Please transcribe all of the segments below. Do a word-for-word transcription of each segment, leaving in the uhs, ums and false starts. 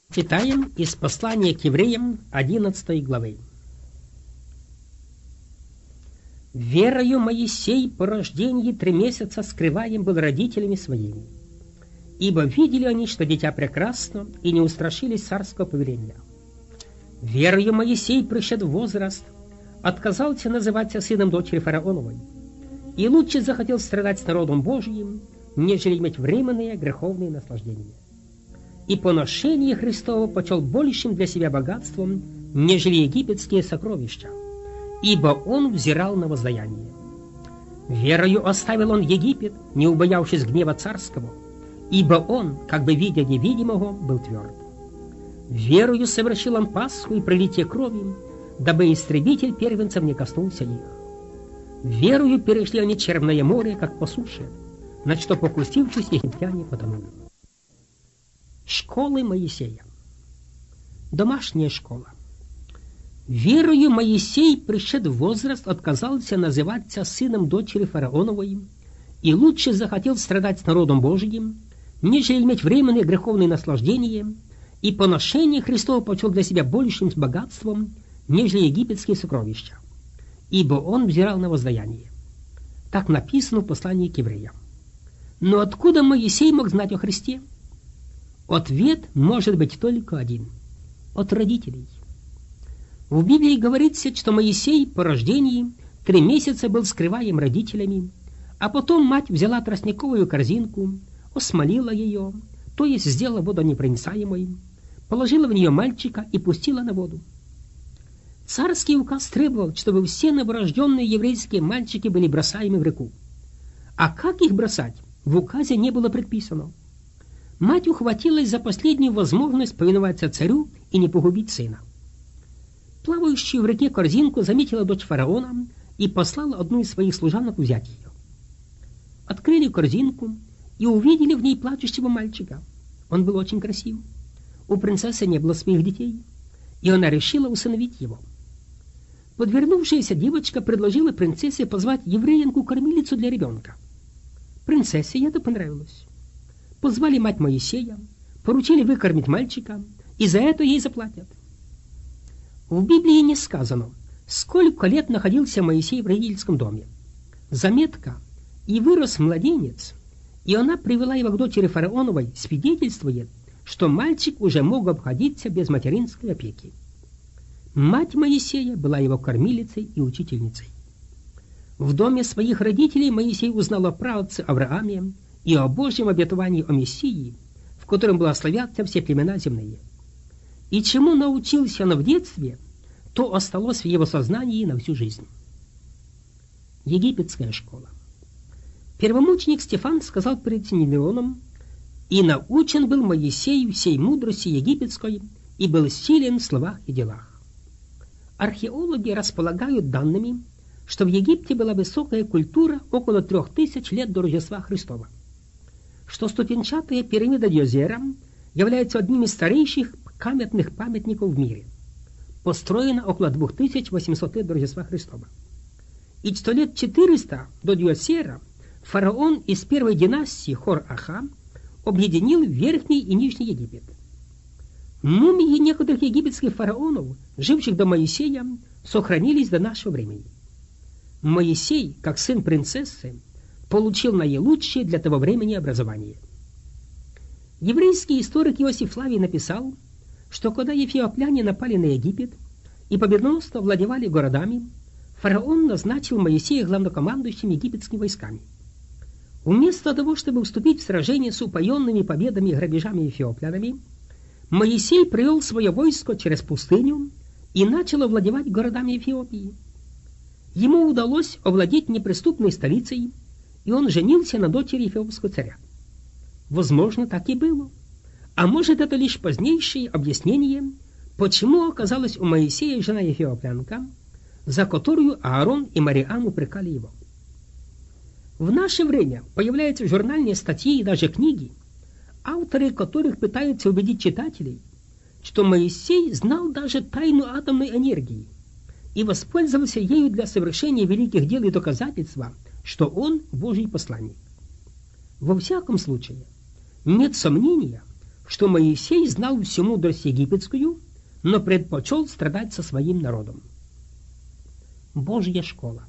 Читаем из послания к евреям одиннадцатой главы. «Верою Моисей по рождении три месяца скрываем был родителями своими, ибо видели они, что дитя прекрасно, и не устрашились царского повеления. Верою Моисей, пришед в возраст, отказался называться сыном дочери фараоновой, и лучше захотел страдать с народом Божиим, нежели иметь временные греховные наслаждения. И поношение Христово почел большим для себя богатством, нежели египетские сокровища, ибо он взирал на воздаяние. Верою оставил он Египет, не убоявшись гнева царского, ибо он, как бы видя невидимого, был тверд. Верою совершил он Пасху и пролитие крови, дабы истребитель первенцев не коснулся их. Верою перешли они Черное море, как по суше, на что, покусившись, египтяне потонули». Школы Моисея. Домашняя школа. Верою Моисей, пришед в возраст, отказался называться сыном дочери фараоновой и лучше захотел страдать с народом Божиим, нежели иметь временные греховные наслаждения, и поношение Христово почел для себя большим с богатством, нежели египетские сокровища, ибо он взирал на воздаяние. Так написано в послании к евреям. Но откуда Моисей мог знать о Христе? Ответ может быть только один – от родителей. В Библии говорится, что Моисей по рождении три месяца был скрываем родителями, а потом мать взяла тростниковую корзинку, осмолила ее, то есть сделала воду непроницаемой, положила в нее мальчика и пустила на воду. Царский указ требовал, чтобы все новорожденные еврейские мальчики были бросаемы в реку. А как их бросать, в указе не было предписано. Мать ухватилась за последнюю возможность повиноваться царю и не погубить сына. Плавающую в реке корзинку заметила дочь фараона и послала одну из своих служанок взять ее. Открыли корзинку и увидели в ней плачущего мальчика. Он был очень красив. У принцессы не было своих детей, и она решила усыновить его. Подвернувшаяся девочка предложила принцессе позвать евреянку-кормилицу для ребенка. Принцессе это понравилось. Позвали мать Моисея, поручили выкормить мальчика, и за это ей заплатят. В Библии не сказано, сколько лет находился Моисей в родительском доме. Заметка «и вырос младенец», и она привела его к дочери фараоновой, свидетельствует, что мальчик уже мог обходиться без материнской опеки. Мать Моисея была его кормилицей и учительницей. В доме своих родителей Моисей узнал о праотце Аврааме и о Божьем обетовании о Мессии, в котором благословятся все племена земные. И чему научился он в детстве, то осталось в его сознании на всю жизнь. Египетская школа. Первомученик Стефан сказал перед Синедрионом: «И научен был Моисей всей мудрости египетской, и был силен в словах и делах». Археологи располагают данными, что в Египте была высокая культура около трех тысяч лет до Рождества Христова, что ступенчатая пирамида Дьозера является одним из старейших каменных памятников в мире, построена около двух тысяч восьмисот лет до Рождества Христова, и что лет четыреста до Дьозера фараон из первой династии Хор-Аха объединил Верхний и Нижний Египет. Мумии некоторых египетских фараонов, живших до Моисея, сохранились до нашего времени. Моисей, как сын принцессы, получил наилучшее для того времени образование. Еврейский историк Иосиф Флавий написал, что когда эфиопляне напали на Египет и победоносно владевали городами, фараон назначил Моисея главнокомандующим египетскими войсками. Вместо того, чтобы вступить в сражение с упоенными победами и грабежами эфиоплянами, Моисей привел свое войско через пустыню и начал овладевать городами Эфиопии. Ему удалось овладеть неприступной столицей, и он женился на дочери эфиопского царя. Возможно, так и было. А может, это лишь позднейшее объяснение, почему оказалась у Моисея жена эфиоплянка, за которую Аарон и Мариам упрекали его. В наше время появляются журнальные статьи и даже книги, авторы которых пытаются убедить читателей, что Моисей знал даже тайну атомной энергии и воспользовался ею для совершения великих дел и доказательства, что он Божий посланник. Во всяком случае, нет сомнения, что Моисей знал всю мудрость египетскую, но предпочел страдать со своим народом. Божья школа.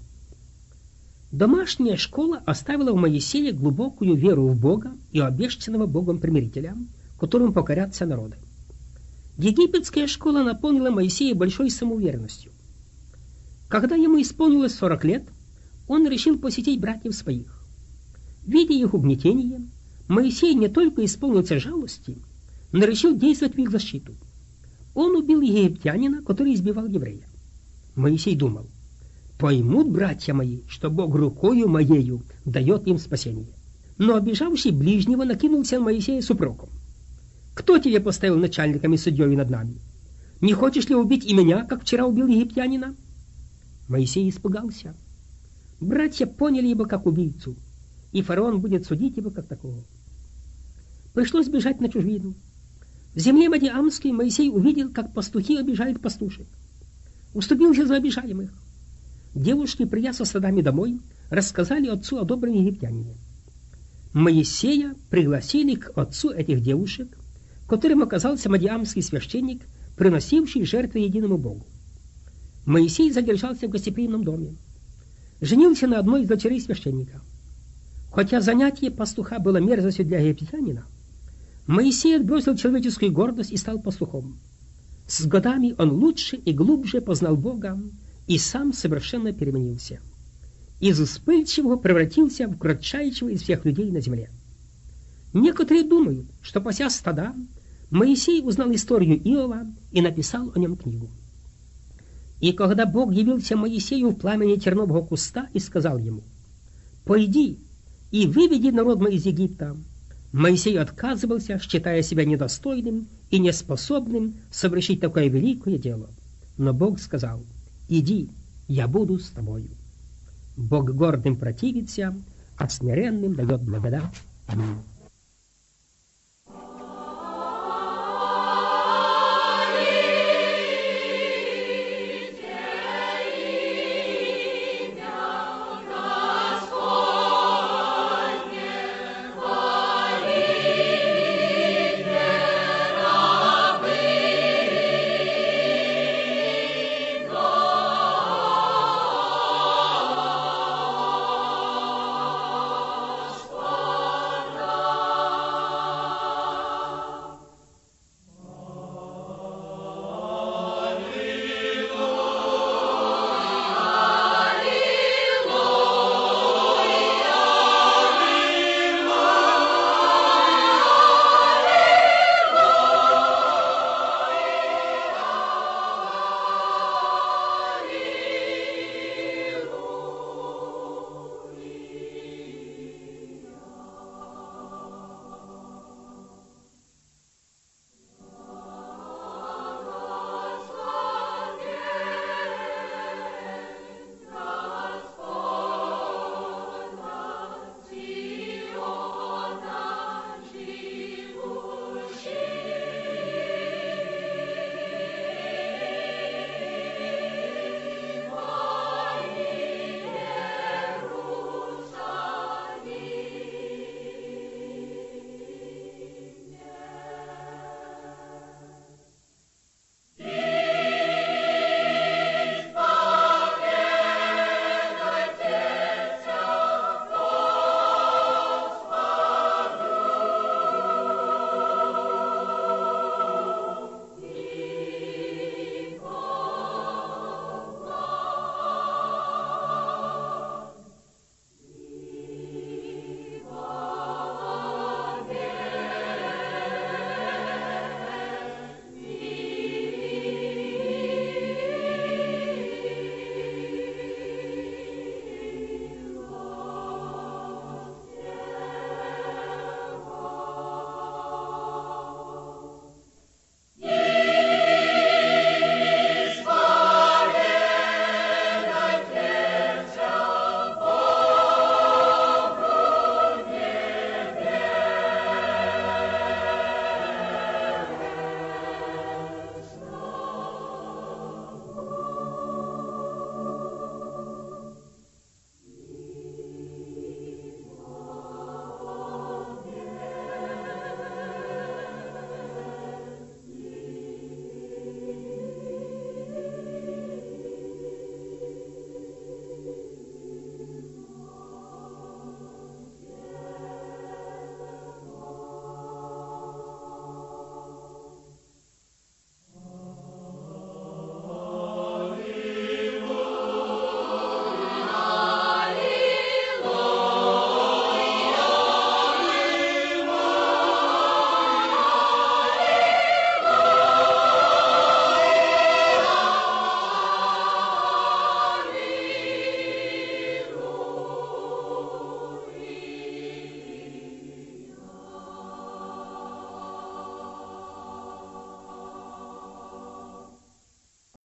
Домашняя школа оставила в Моисее глубокую веру в Бога и обещанного Богом примирителя, которым покорятся народы. Египетская школа наполнила Моисея большой самоуверенностью. Когда ему исполнилось сорок лет, он решил посетить братьев своих. Видя их угнетение, Моисей не только исполнился жалости, но решил действовать в их защиту. Он убил египтянина, который избивал еврея. Моисей думал: поймут братья мои, что Бог рукою моею дает им спасение. Но обижавший ближнего накинулся на Моисея с упреком: кто тебе поставил начальником и судьей над нами? Не хочешь ли убить и меня, как вчера убил египтянина? Моисей испугался. Братья поняли его как убийцу, и фараон будет судить его как такого. Пришлось бежать на чужбину. В земле Мадиамской Моисей увидел, как пастухи обижают пастушек. Уступился за обижаемых. Девушки, придя со стадами домой, рассказали отцу о добром египтянине. Моисея пригласили к отцу этих девушек, которым оказался мадиамский священник, приносивший жертвы единому Богу. Моисей задержался в гостеприимном доме. Женился на одной из дочерей священника. Хотя занятие пастуха было мерзостью для египтянина, Моисей отбросил человеческую гордость и стал пастухом. С годами он лучше и глубже познал Бога и сам совершенно переменился. Из вспыльчивого превратился в кратчайшего из всех людей на земле. Некоторые думают, что, пася стада, Моисей узнал историю Иова и написал о нем книгу. И когда Бог явился Моисею в пламени тернового куста и сказал ему: «Пойди и выведи народ мой из Египта», Моисей отказывался, считая себя недостойным и неспособным совершить такое великое дело. Но Бог сказал: «Иди, я буду с тобою». Бог гордым противится, а смиренным дает благодать. Аминь.